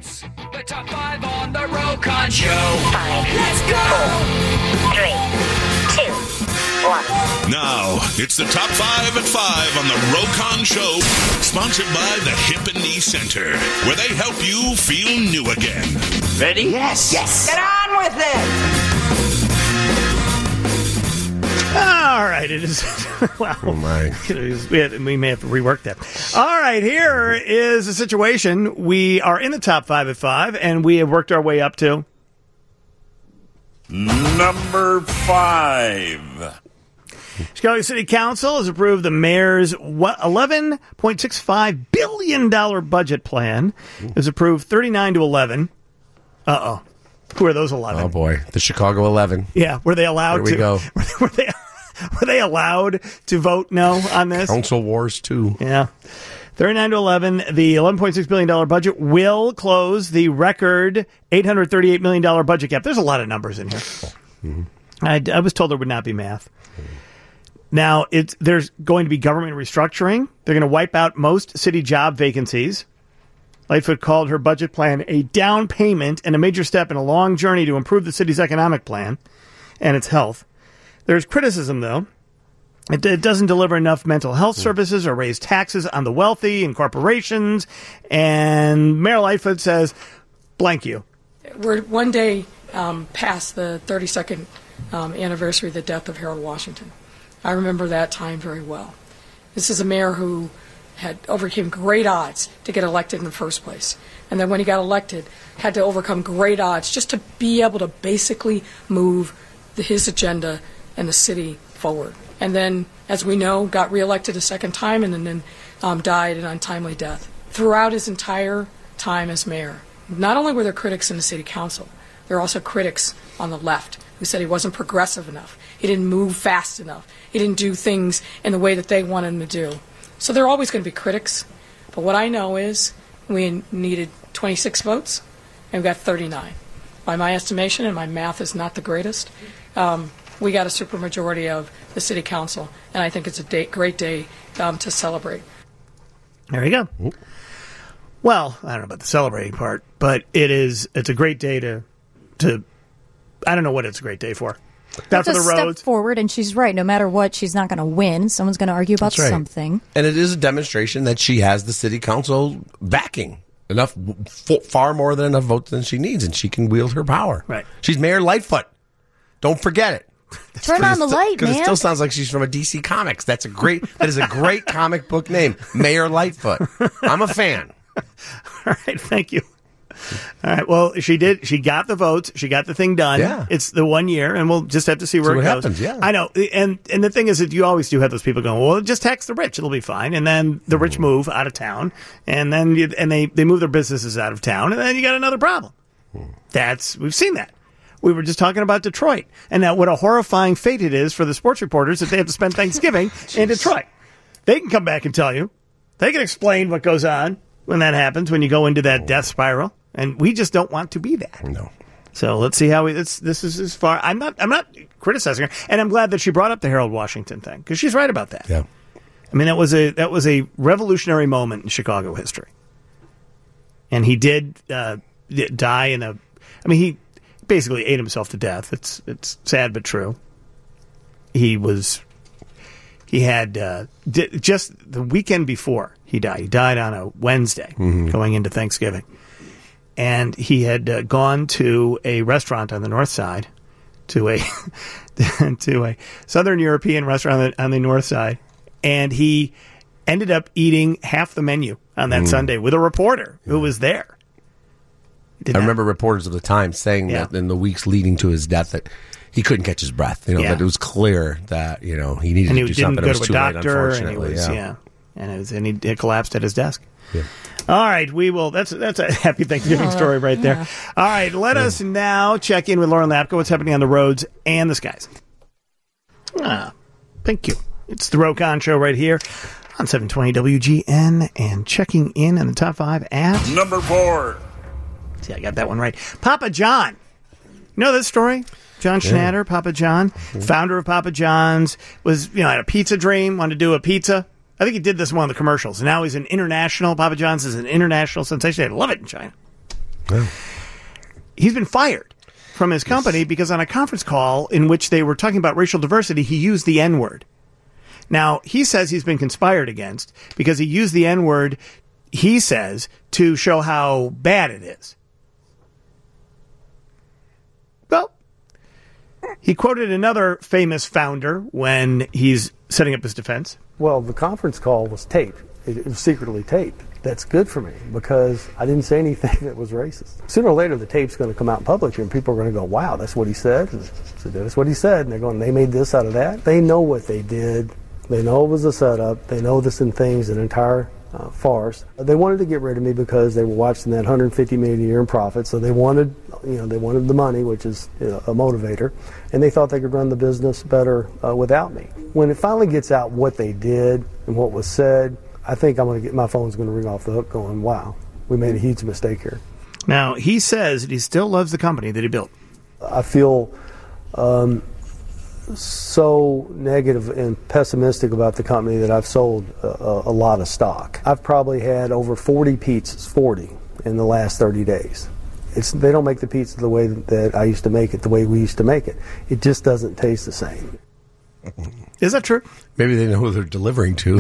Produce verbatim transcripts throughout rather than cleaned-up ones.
It's the top five on the Rokon Show. Five, Let's go! Four, three, two, one. Now, it's the top five at five on the Rokon Show, sponsored by the Hip and Knee Center, where they help you feel new again. Ready? Yes. Yes. Get on with it. All right, it is. Wow. Oh, my. We, had, we may have to rework that. All right, here is a situation. We are in the top five at five, and we have worked our way up to number five. Chicago City Council has approved the mayor's eleven point six five billion dollars budget plan. It was approved thirty-nine to eleven. Uh-oh. Who are those eleven? Oh, boy. The Chicago eleven. Yeah, were they allowed There we to? go. Were they, were they allowed to vote no on this? Council Wars two. Yeah. thirty-nine to eleven, the eleven point six billion dollars budget will close the record eight hundred thirty-eight million dollars budget gap. There's a lot of numbers in here. Mm-hmm. I, I was told there would not be math. Now, it's, there's going to be government restructuring. They're going to wipe out most city job vacancies. Lightfoot called her budget plan a down payment and a major step in a long journey to improve the city's economic plan and its health. There's criticism, though. It, it doesn't deliver enough mental health services or raise taxes on the wealthy and corporations. And Mayor Lightfoot says, blank you. We're one day um, past the thirty-second um, anniversary of the death of Harold Washington. I remember that time very well. This is a mayor who had overcame great odds to get elected in the first place. And then when he got elected, had to overcome great odds just to be able to basically move the, his agenda and the city forward. And then, as we know, got reelected a second time and then, then um, died an untimely death. Throughout his entire time as mayor, not only were there critics in the city council, there were also critics on the left who said he wasn't progressive enough. He didn't move fast enough. He didn't do things in the way that they wanted him to do. So there are always going to be critics. But what I know is we needed twenty-six votes, and we got thirty-nine. By my estimation, and my math is not the greatest, um, we got a supermajority of the city council, and I think it's a day, great day um, to celebrate. There you go. Well, I don't know about the celebrating part, but it is. It's a great day to, to. I don't know what it's a great day for. Not for the roads. Step forward, and she's right. No matter what, she's not going to win. Someone's going to argue about right. something. And it is a demonstration that she has the city council backing. Enough, f- far more than enough votes than she needs, and she can wield her power. Right. She's Mayor Lightfoot. Don't forget it. Turn on the light, Because man. it still sounds like she's from a D C Comics. That's a great. That is a great comic book name, Mayor Lightfoot. I'm a fan. All right, thank you. All right, well, she did. She got the votes. She got the thing done. Yeah. It's the one year, and we'll just have to see where See it what goes. happens, yeah. I know. And and the thing is that you always do have those people going, well, just tax the rich. It'll be fine. And then the rich move out of town, and then you, and they, they move their businesses out of town, and then you got another problem. That's We've seen that. We were just talking about Detroit, and now what a horrifying fate it is for the sports reporters that they have to spend Thanksgiving in Detroit. They can come back and tell you. They can explain what goes on when that happens, when you go into that death spiral. And we just don't want to be that. No. So let's see how we. It's, this is as far. I'm not. I'm not criticizing her, and I'm glad that she brought up the Harold Washington thing because she's right about that. Yeah. I mean, that was a that was a revolutionary moment in Chicago history. And he did uh, die in a. I mean, he basically ate himself to death. It's it's sad but true. He was. He had uh, di- just the weekend before he died. He died on a Wednesday, mm-hmm. going into Thanksgiving. And he had uh, gone to a restaurant on the north side, to a to a Southern European restaurant on the, on the north side, and he ended up eating half the menu on that mm. Sunday with a reporter who was there. Did I that. remember reporters of the time saying Yeah. that in the weeks leading to his death that he couldn't catch his breath. You know, Yeah. that it was clear that you know he needed and he to do didn't something. go It was to a too late, doctor, and he unfortunately. was yeah. yeah, and it was, and he, he collapsed at his desk. Yeah. All right, we will. That's that's a happy Thanksgiving story right there. yeah. All right, let us now check in with Lauren Lapko. What's happening on the roads and the skies? Ah, thank you. It's the Rokon Show right here on seven twenty W G N, and checking in on the top five at Number four. See, I got that one right. Papa John. You know this story? John Schnatter, Papa John, founder of Papa John's, was you know had a pizza dream, wanted to do a pizza. I think he did this in one of the commercials. And now he's an international. Papa John's is an international sensation. They love it in China. Yeah. He's been fired from his company yes. because on a conference call in which they were talking about racial diversity, he used the N-word. Now, he says he's been conspired against because he used the N-word, he says, to show how bad it is. Well, he quoted another famous founder when he's setting up his defense. Well, the conference call was taped. It was secretly taped. That's good for me because I didn't say anything that was racist. Sooner or later, the tape's going to come out in public and people are going to go, wow, that's what he said. And so that's what he said. And they're going, they made this out of that. They know what they did. They know it was a setup. They know this in things, an entire uh, farce. They wanted to get rid of me because they were watching that one hundred fifty million dollars a year in profit. So they wanted, you know, they wanted the money, which is you know, a motivator. And they thought they could run the business better uh, without me. When it finally gets out what they did and what was said, I think I'm going to get my phone's going to ring off the hook going, wow, we made a huge mistake here. Now, he says that he still loves the company that he built. I feel um, so negative and pessimistic about the company that I've sold a, a lot of stock. I've probably had over forty pizzas, forty, in the last thirty days. It's, they don't make the pizza the way that I used to make it, the way we used to make it. It just doesn't taste the same. Is that true? Maybe they know who they're delivering to.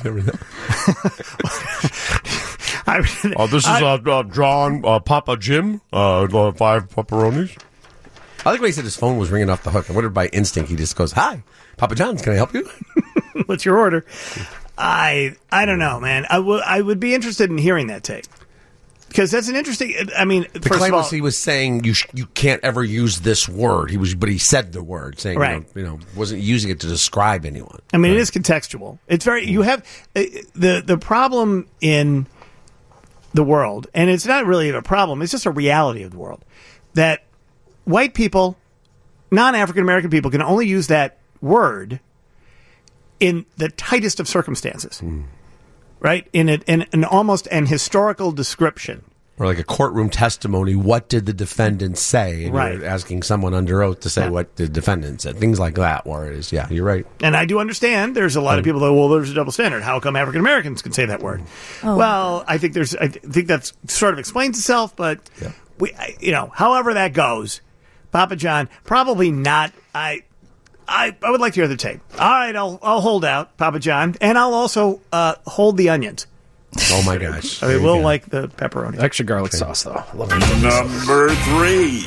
I, uh, this is I, uh, uh, John uh, Papa Jim, uh, five pepperonis. I like when he said his phone was ringing off the hook. I wondered by instinct he just goes, "Hi, Papa John's. Can I help you? What's your order?" I I don't know, man. I would I would be interested in hearing that tape. Because that's an interesting. I mean, the first claim of all, was he was saying you sh- you can't ever use this word. He was, but he said the word, saying right. you, know, you know wasn't using it to describe anyone. I mean, right. it is contextual. It's very. You have uh, the the problem in the world, and it's not really a problem. It's just a reality of the world that white people, non-African American people, can only use that word in the tightest of circumstances. Mm. Right? In, a, in an almost an historical description. Or like a courtroom testimony, what did the defendant say? And right. you're asking someone under oath to say yeah. what the defendant said. Things like that, where it is, yeah, you're right. And I do understand there's a lot of people that, well, there's a double standard. How come African Americans can say that word? Oh. Well, I think there's, I think that sort of explains itself, but yeah. we, you know, however that goes, Papa John, probably not, I... I, I would like to hear the tape. All right, I'll I'll hold out, Papa John, and I'll also uh, hold the onions. Oh my gosh! I mean, we'll like the pepperoni, extra garlic okay. sauce though. I love it. Number three.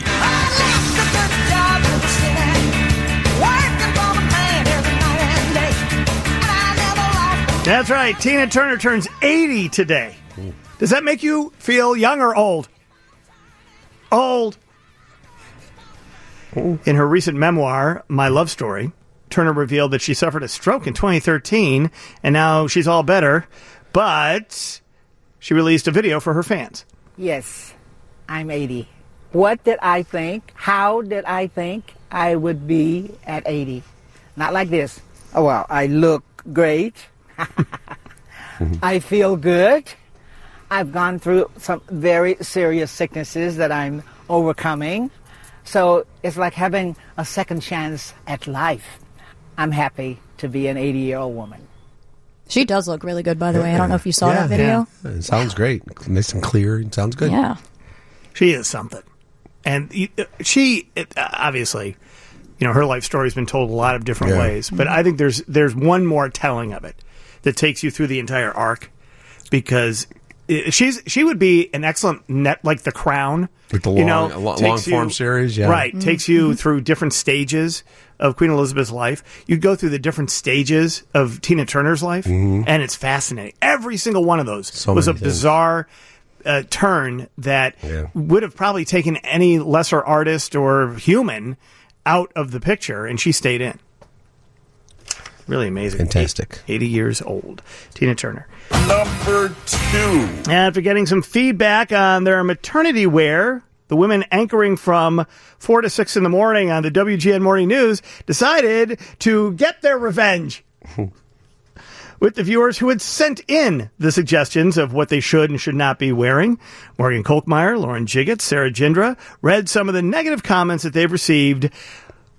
That's right. Tina Turner turns eighty today. Does that make you feel young or old? Old. In her recent memoir, My Love Story, Turner revealed that she suffered a stroke in twenty thirteen, and now she's all better, but she released a video for her fans. Yes, I'm eighty. What did I think? How did I think I would be at eighty? Not like this. Oh, well, I look great. I feel good. I've gone through some very serious sicknesses that I'm overcoming. So it's like having a second chance at life. I'm happy to be an eighty-year-old woman. She does look really good, by the way. I don't know if you saw yeah, that video. Yeah. It sounds great. Nice and clear. It sounds good. Yeah. She is something. And she, obviously, you know, her life story has been told a lot of different yeah. ways. But I think there's there's one more telling of it that takes you through the entire arc. Because she's she would be an excellent net, like The Crown. Like the long, you know, long, long form you, series, yeah. Right. Mm-hmm. Takes you through different stages of Queen Elizabeth's life. You go through the different stages of Tina Turner's life, mm-hmm. and it's fascinating. Every single one of those so was a things. bizarre uh, turn that yeah. would have probably taken any lesser artist or human out of the picture, and she stayed in. Really amazing. Fantastic. Eight, eighty years old. Tina Turner. Number two. After getting some feedback on their maternity wear, the women anchoring from four to six in the morning on the W G N Morning News decided to get their revenge with the viewers who had sent in the suggestions of what they should and should not be wearing. Morgan Kolkmeyer, Lauren Jiggett, Sarah Jindra read some of the negative comments that they've received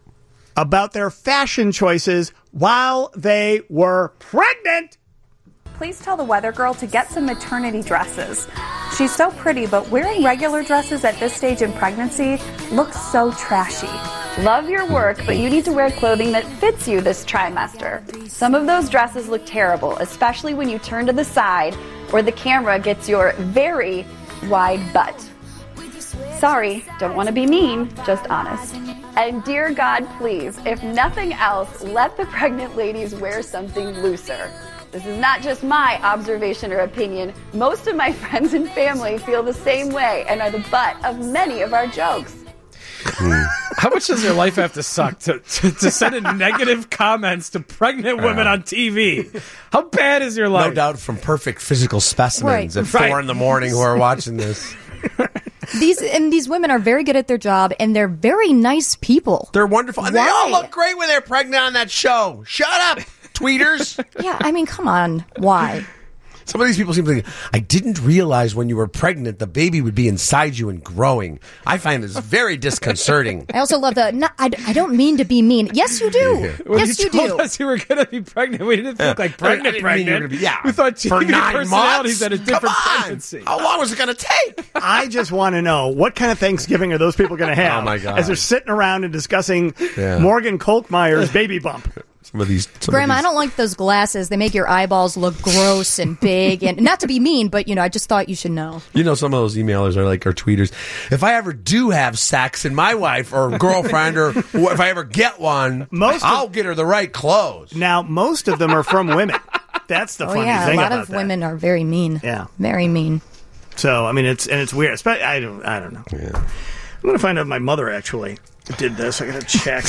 about their fashion choices while they were pregnant. please tell the weather girl to get some maternity dresses. She's so pretty, but wearing regular dresses at this stage in pregnancy looks so trashy. Love your work, but you need to wear clothing that fits you this trimester. Some of those dresses look terrible, especially when you turn to the side or the camera gets your very wide butt. Sorry, don't want to be mean, just honest. And dear God, please, if nothing else, let the pregnant ladies wear something looser. This is not just my observation or opinion. Most of my friends and family feel the same way and are the butt of many of our jokes. How much does your life have to suck to, to, to send in negative comments to pregnant women Uh, on T V? How bad is your life? No doubt from perfect physical specimens Right. at four Right. in the morning who are watching this. These and these women are very good at their job, and they're very nice people. They're wonderful. And Why? they all look great when they're pregnant on that show. Shut up, tweeters. Yeah, I mean, come on. Why? Some of these people seem to think, I didn't realize when you were pregnant the baby would be inside you and growing. I find this very disconcerting. I also love the, no, I, I don't mean to be mean. Yes, you do. When Yes, you you told do. us you were going to be pregnant, we didn't think like I- I pregnant, didn't mean you were pregnant. gonna be- yeah. We thought For T V nine personalities months? had a different Come on. pregnancy. How long was it going to take? I just want to know what kind of Thanksgiving are those people going to have Oh, my God. as they're sitting around and discussing Yeah. Morgan Kolkmeyer's baby bump. Some of these. Some Grandma, of I these don't like those glasses. They make your eyeballs look gross and big. And not to be mean, but, you know, I just thought you should know. You know, some of those emailers are like our tweeters. If I ever do have sex and my wife or girlfriend or wh- if I ever get one, Most I'll get her the right clothes. Now, most of them are from women. That's the Oh, funny yeah, thing a lot about of that. women are very mean. Yeah. Very mean. So, I mean, it's and it's weird. Espe- I don't, I don't know. Yeah. I'm going to find out if my mother actually did this. I got to check.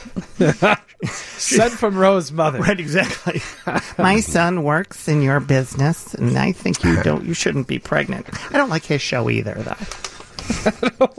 Sent from Rose's mother. Right, exactly. My son works in your business, and I think you don't. You shouldn't be pregnant. I don't like his show either, though.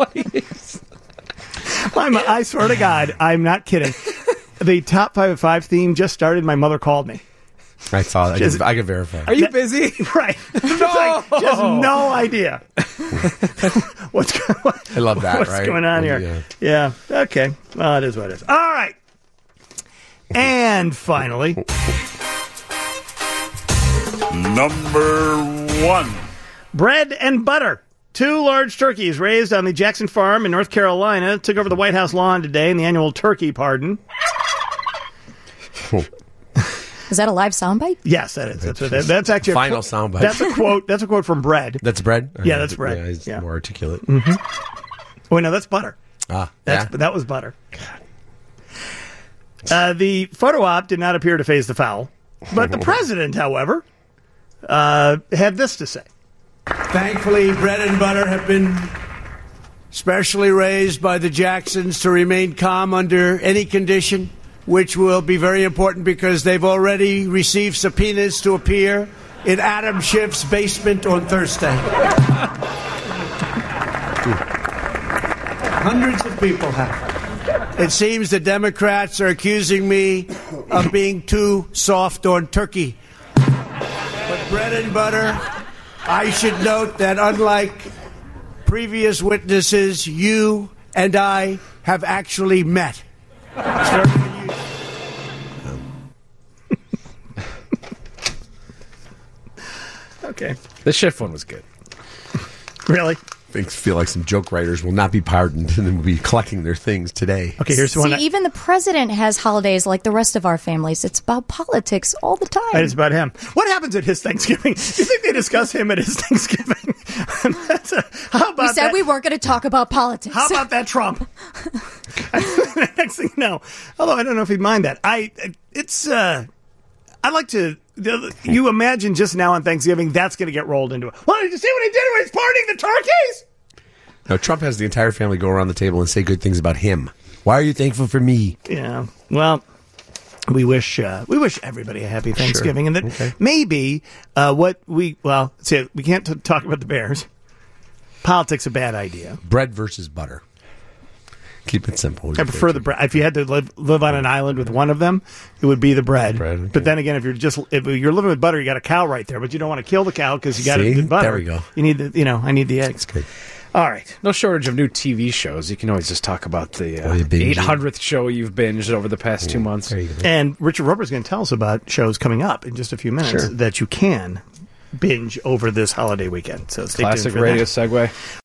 I'm, I swear to God, I'm not kidding. The Top Five at Five theme just started. My mother called me. I saw that. I Just- can, I can verify. Are you busy? Right. No. Like, just no idea. what's going I love that, What's right? going on Yeah. here? Yeah. Okay. Well, it is what it is. All right. And finally, Number one. bread and butter. Two large turkeys raised on the Jackson Farm in North Carolina took over the White House lawn today in the annual turkey pardon. Is that a live soundbite? Yes, that is. That's, what that, that's actually a Final quote- soundbite. That's a quote. That's a quote from bread. That's bread? Yeah, that's bread. Yeah, it's Yeah. more articulate. Oh, no, that's butter. Ah, That's, yeah. That was butter. Uh, the photo op did not appear to phase the fowl, but the president, however, uh, had this to say. Thankfully, bread and butter have been specially raised by the Jacksons to remain calm under any condition, which will be very important because they've already received subpoenas to appear in Adam Schiff's basement on Thursday. Hundreds of people have. It seems the Democrats are accusing me of being too soft on turkey. But bread and butter, I should note that unlike previous witnesses, you and I have actually met. It's very unusual. Okay. The Schiff one was good. Really? I feel like some joke writers will not be pardoned and will be collecting their things today. Okay, here's See, even the president has holidays like the rest of our families. It's about politics all the time. And it's about him. What happens at his Thanksgiving? Do you think they discuss him at his Thanksgiving? That's a, how about we said that? we weren't going to talk about politics. How about that Trump? Next thing you know, although I don't know if he'd mind that. I it's uh, I like to. You imagine just now on Thanksgiving that's going to get rolled into it. Well, did you see what he did when he's partying the turkeys? No, Trump has the entire family go around the table and say good things about him. Why are you thankful for me? Yeah. Well, we wish uh, we wish everybody a happy Thanksgiving, Sure. and that Okay. maybe uh, what we well, see, we can't t- talk about the Bears. Politics a bad idea. Bread versus butter. Keep it simple. I prefer the bread. If you had to live live on an island with one of them, it would be the bread. Bread, okay. But then again, if you're just if you're living with butter, you got a cow right there, but you don't want to kill the cow because you got See? good butter. There we go. You need the you know I need the eggs. good. All right. No shortage of new T V shows. You can always just talk about the uh, Oh, you binged eight hundredth show you've binged over the past two months. And Richard Robert's going to tell us about shows coming up in just a few minutes Sure. that you can binge over this holiday weekend. So stay Classic tuned for radio that. segue.